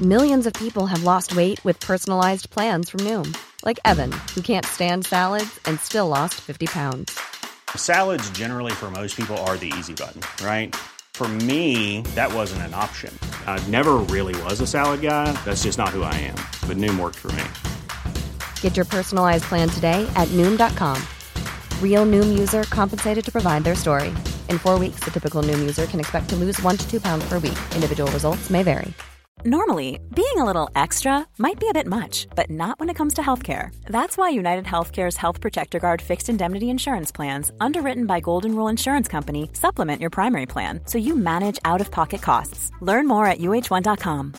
Millions of people have lost weight with personalized plans from Noom. Like Evan, who can't stand salads and still lost 50 pounds. Salads generally for most people are the easy button, right? For me, that wasn't an option. I never really was a salad guy. That's just not who I am. But Noom worked for me. Get your personalized plan today at Noom.com. Real Noom user compensated to provide their story. In 4 weeks, the typical Noom user can expect to lose 1 to 2 pounds per week. Individual results may vary. Normally, being a little extra might be a bit much, but not when it comes to healthcare. That's why United Healthcare's Health Protector Guard fixed indemnity insurance plans, underwritten by Golden Rule Insurance Company, supplement your primary plan so you manage out-of-pocket costs. Learn more at uh1.com.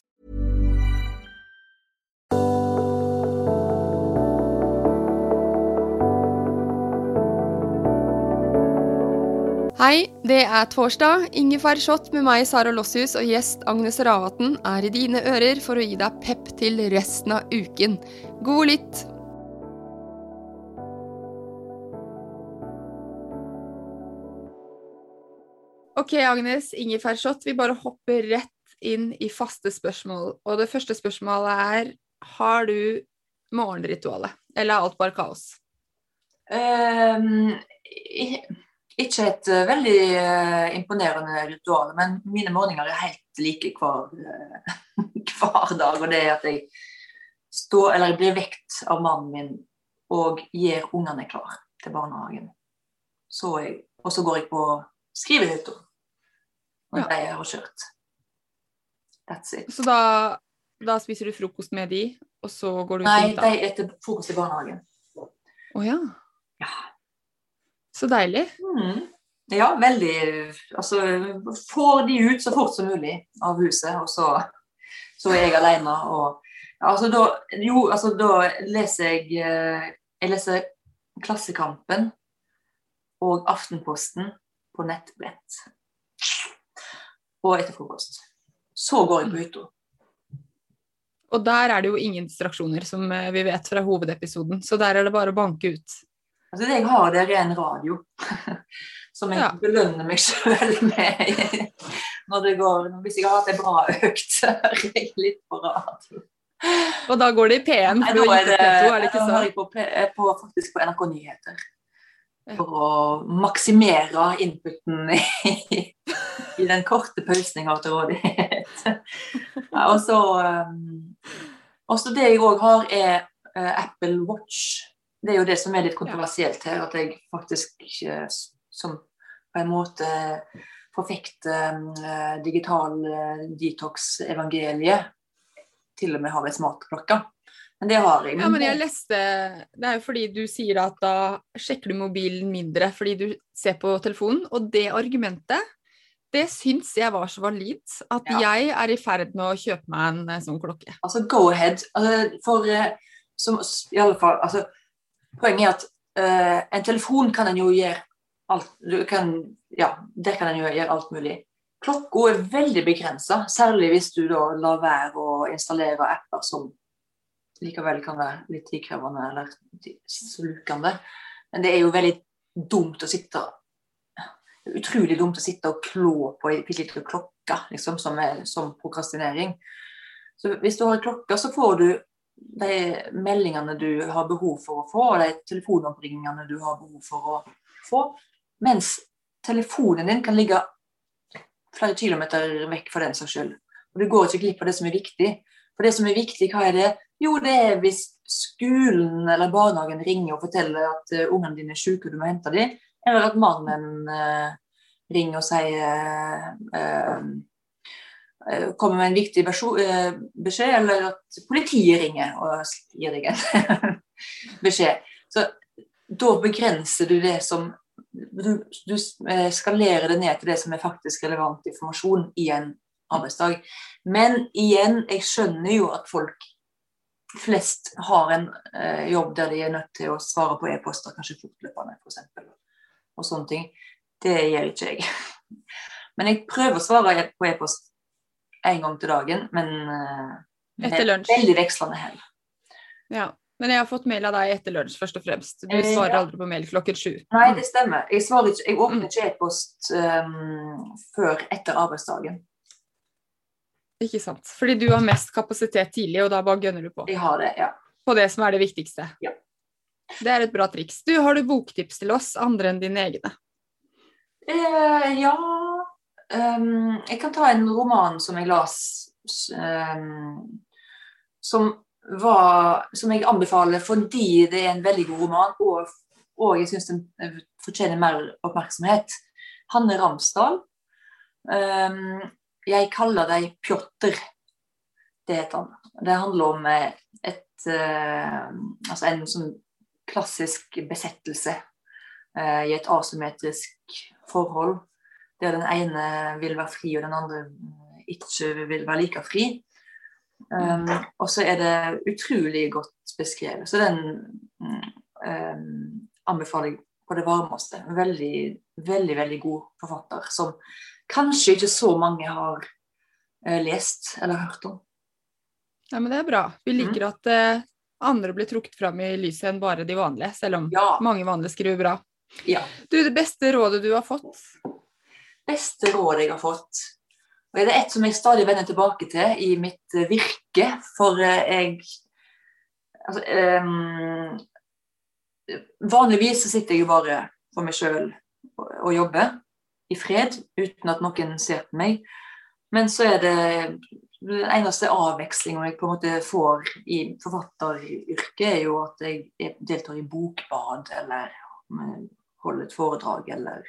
Hei, det torsdag. Ingefær shot med meg, Sara Lossius, og gjest Agnes Ravatn I dine ører for å gi deg pepp til resten av uken. God lytt! Ok, Agnes, ingefær shot. Vi bare hopper rett inn I faste spørsmål. Og det første spørsmålet har du morgenritualet? Eller alt bare kaos? Ikke et veldig imponerende ritual, men mine morgener helt like hver dag, og det at jeg jeg blir vekt av mannen min og gjør ungene klar til barnehagen. Og så går jeg på skrivehytta når de har kjørt. That's it. Så da spiser du frokost med de, og så går du ut? Nei, de etter frokost I barnehagen. Åja. Ja. Så deilig. Ja, veldig. Altså, får de ut så fort som mulig av huset, og så jeg alene. Og, da leser jeg leser Klassekampen og Aftenposten på nettbrett. Og etter frokost. Så går jeg på hytta. Og der det jo ingen distraksjoner, som vi vet fra hovedepisoden, så der det bare å banke ut. Altså det jeg har der en radio, som jeg belønner meg selv med når det går, hvis jeg har hatt en bra økt, så hører jeg litt på radio. Og da går det I P1, for du har gitt P2, det ikke så? Jeg hører faktisk på NRK Nyheter, for å maksimere inputen I den korte pausen jeg har til rådighet. Og så det jeg også har Apple Watch. Det jo det som litt kontroversielt her, at jeg faktisk som på en måte forfekter digital detox-evangelie til og med har en smartklokke. Men det har jeg. Ja, men jeg leste, det jo fordi du sier at da sjekker du mobilen mindre fordi du ser på telefonen, og det argumentet, det syns jeg var så valid, at jeg I ferd med å kjøpe meg en sånn klokke. Altså, go ahead. For I alle fall, altså, poenget at en telefon kan en jo gjøre alt, der kan en jo gjøre alt mulig. Klokka veldig begrenset, særlig hvis du da lar være å installere apper som likevel kan være litt tidkrevende eller slukende. Men det jo veldig dumt å sitte, utrolig dumt å sitte og klå på en liten klokke, liksom, som prokrastinering. Så hvis du har en klokke, så får du de meldingene du har behov for å få, og de telefonoppringingene du har behov for å få, mens telefonen din kan ligge flere kilometer vekk fra den saks skyld. Og du går ikke glipp av det som viktig. For det som viktig, hva det? Jo, det hvis skolen eller barnehagen ringer og forteller at ungene dine syke og du må hente dem, eller at mannen ringer og sier kommer med en viktig beskjed, eller at politiet ringer og gir deg en beskjed. Så da begrenser du det som du skalerer det ned til det som faktisk relevant informasjon I en arbeidsdag. Men igjen, jeg skjønner jo at folk flest har en jobb der de nødt til å svare på e-poster, kanskje fortløpende for eksempel, og sånne ting. Det gjør ikke jeg. Men jeg prøver å svare på e-post en gang til dagen, men etter lunsj. Veldig vekslende her. Ja, men jeg har fått mail av deg etter lunsj, først og fremst. Du svarer aldri på mail klokken 7. Nei, det stemmer. Jeg åpner ikke e-post før etter arbeidsdagen. Ikke sant? Fordi du har mest kapasitet tidlig, og da bare gønner du på. Jeg har det, ja. På det som er det viktigste. Ja. Det er et bra triks. Du, har du boktips til oss, andre enn dine egne? Ja, jeg kan ta en roman som jeg las, som jeg anbefaler fordi det er en veldig god roman, og jeg synes den fortjener mer oppmerksomhet. Hanne Ramsdal. Jeg kaller deg Pjotr. Det heter han. Det handler om en sånn klassisk besettelse i et asymmetrisk forhold, der den ene vil være fri, og den andre ikke vil være like fri. Og så er det utrolig godt beskrevet. Så den anbefaler jeg på det varmeste. Veldig, veldig, veldig god forfatter, som kanskje ikke så mange har lest eller hørt om. Ja, men det er bra. Vi liker at andre blir trukket frem i lyset enn bare de vanlige, selv om mange vanlige skriver bra. Ja. Du, det beste rådet du har fått? Beste rådet jeg har fått? Og det er et som jeg stadig vender tilbake til i mitt virke, for vanligvis så sitter jeg jo bare for meg selv og jobber i fred, uten at noen ser på meg. Men så er det den eneste avvekslingen jeg på en måte får i forfatteryrket, er jo at jeg deltar i bokbad, eller holder et foredrag, eller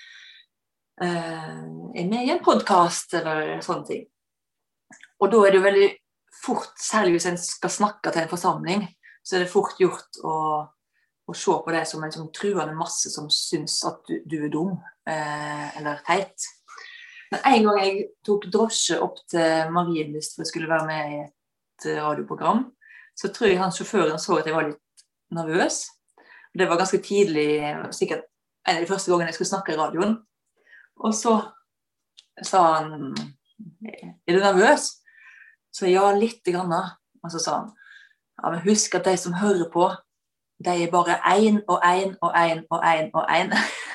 er med i en podcast, eller sånne ting. Og da er det jo veldig fort, særlig hvis en skal snakke til en forsamling, så er det fort gjort å se på det som en sånn truende masse som synes at du er dum, eller teit. Men en gang jeg tok drosje opp til Marienlyst for jeg skulle være med i et radioprogram, så tror jeg han sjåføren så at jeg var litt nervøs. Det var ganske tidlig, sikkert en av de første gangene jeg skulle snakke i radioen. Og så sa han, er du nervøs? Så ja, litt grann. Og så sa han, ja, men husk at de som hører på, de er bare en og en og en og en og en.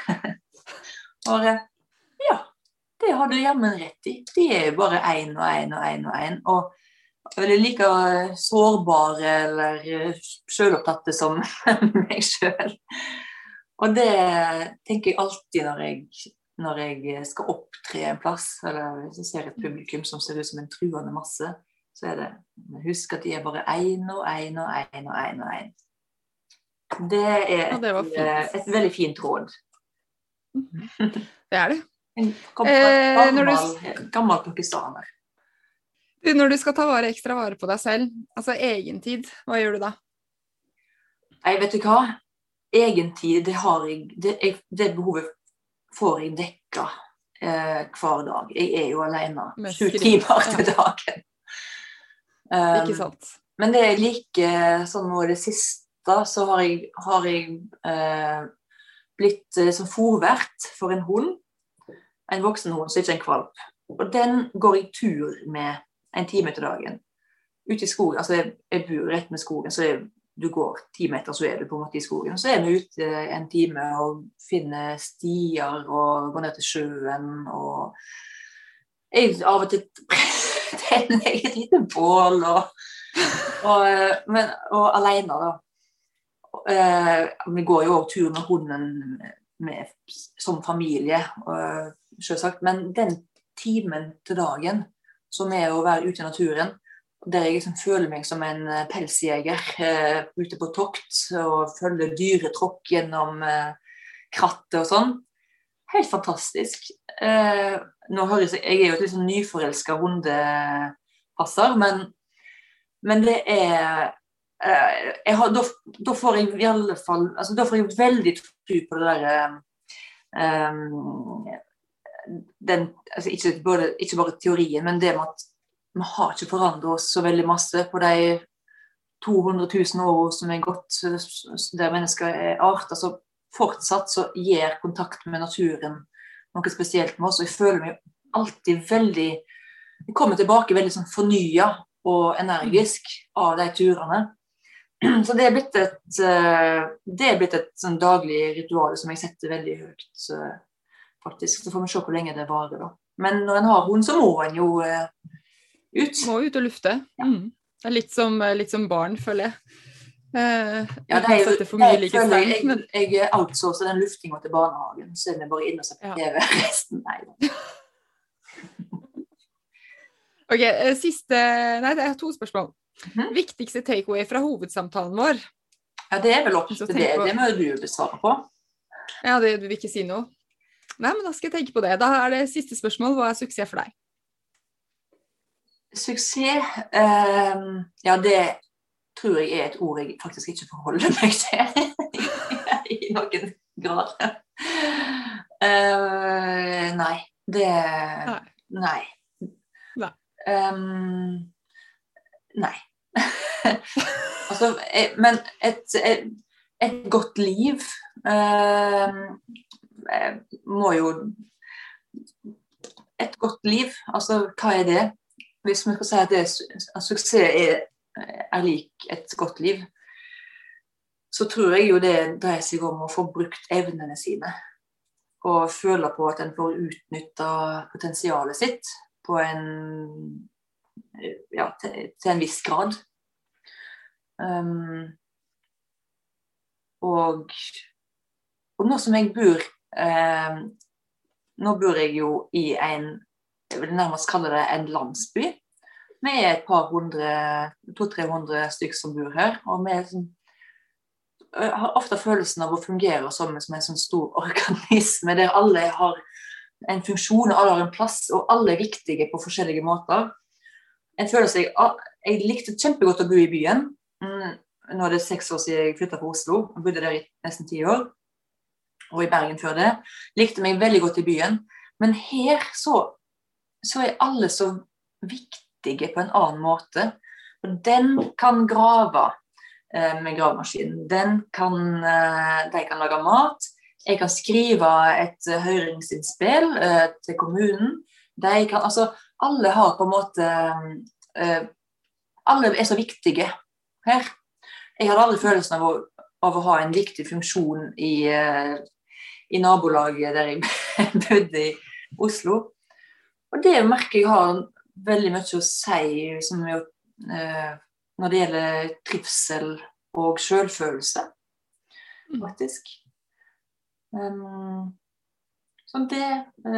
Og ja, det har du jammen rett i. De er bare en og en og en og en. Og er like sårbare eller selvopptatte som meg selv. Og det tenker jeg alltid når jeg skal opptre en plass, eller hvis jeg ser et publikum som ser ut som en truende masse, så er det, husk at de er bare en og en og en og en og en. Det er et veldig fint råd. Det er det. En gammel pakistaner. Når du skal ta ekstra vare på deg selv, altså egentid, hva gjør du da? Jeg vet ikke hva. Egentid, det behovet får jeg dekka hver dag. Jeg er jo alene 7 timer til dagen. Ikke sant? Men det er like sånn nå i det siste, så har jeg blitt som fôrvert for en hund, en voksen hund, så ikke en kvalp. Og den går jeg tur med 1 time til dagen. Ute i skogen, altså jeg bor rett med skogen, så du går 10 meter, så er du på en måte i skogen. Så er vi ute 1 time og finner stier og går ned til sjøen. Og jeg av og til tenner jeg et lite bål og alene da. Vi går jo også tur med hunden som familie, selvsagt. Men den timen til dagen, som er å være ute i naturen, der jeg liksom føler meg som en pelsjeger ute på tokt og følger dyretråkk gjennom krattet og sånn. Helt fantastisk. Nå høres jeg er jo et litt sånn nyforelsket hundepasser, men det er da får jeg i alle fall, altså da får jeg veldig tro på det der altså ikke bare teorien, men det med at vi har ikke forandret oss så veldig masse på de 200 000 år som er gått, der mennesker er arter, så fortsatt så gir kontakt med naturen noe spesielt med oss, og jeg føler meg alltid veldig, jeg kommer tilbake veldig sånn fornyet og energisk av de turene. Så det er blitt et sånn daglig ritual som jeg setter veldig høyt, faktisk. Så får vi se hvor lenge det varer da. Men når en har hund, så må en jo ut. Må ut og lufte. Ja. Det er litt som barn, føler jeg. Ja, jeg outsourcer den luftingen til barnehagen, så er vi bare inne og ser på TV resten. Nei. Ok, jeg har 2 spørsmål. Viktigste takeaway fra hovedsamtalen vår? Ja, det er vel opp til det. Det må du besvare på. Ja, du vil ikke si noe. Nei, men da skal jeg tenke på det. Da er det siste spørsmål. Hva er suksess for deg? Suksess, ja, det tror jeg er et ord jeg faktisk ikke forholder meg til i noen grad. Nei, det... Nei. Nei. Altså, men et godt liv må jo... Et godt liv, altså hva er det? Hvis vi skal si at suksess er lik et godt liv, så tror jeg jo det dreier seg om å få brukt evnene sine, og føle på at en får utnyttet potensialet sitt på til en viss grad. Og nå som jeg bor, nå bor jeg jo i jeg vil nærmest kalle det en landsby. Vi er et par 200-300 stykker som bor her, og vi har ofte følelsen av å fungere som en sånn stor organisme, der alle har en funksjon, alle har en plass, og alle er viktige på forskjellige måter. En føler seg, jeg likte kjempegodt å bo i byen. Nå er det 6 år siden jeg flyttet fra Oslo, og bodde der i nesten 10 år, og i Bergen før det. Likte meg veldig godt i byen, men her så er alle så viktige på en annen måte. Og den kan grave med gravemaskinen. De kan lage mat. Jeg kan skrive et høringsinnspill til kommunen. Alle har på en måte... alle er så viktige her. Jeg hadde aldri følelsen av å ha en viktig funksjon i nabolaget der jeg bodde i Oslo. Og det merker jeg har veldig mye å si når det gjelder trivsel og selvfølelse, faktisk. Så det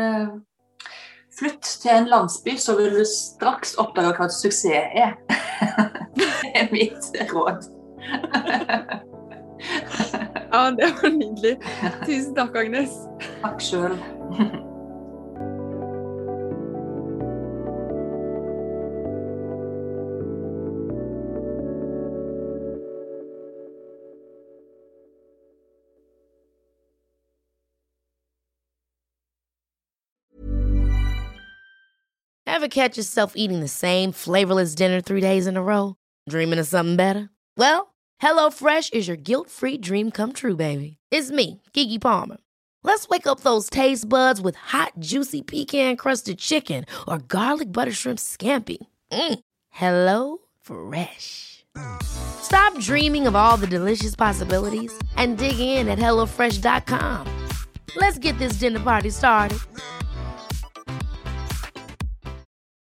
flytt til en landsby, så vil du straks oppdage hva suksess er. Det er mitt råd. Ja, det var nydelig. Tusen takk, Agnes. Takk selv. Ever catch yourself eating the same flavorless dinner 3 days in a row? Dreaming of something better? Well, HelloFresh is your guilt-free dream come true, baby. It's me, Keke Palmer. Let's wake up those taste buds with hot, juicy pecan-crusted chicken or garlic butter shrimp scampi. Hello Fresh. Stop dreaming of all the delicious possibilities and dig in at HelloFresh.com. Let's get this dinner party started.